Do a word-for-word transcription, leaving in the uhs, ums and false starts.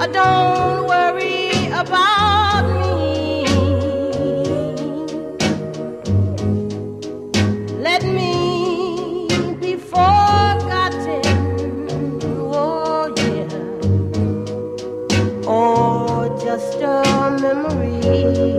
don't worry about me. Let me be forgotten. Oh yeah. Oh, just a memory.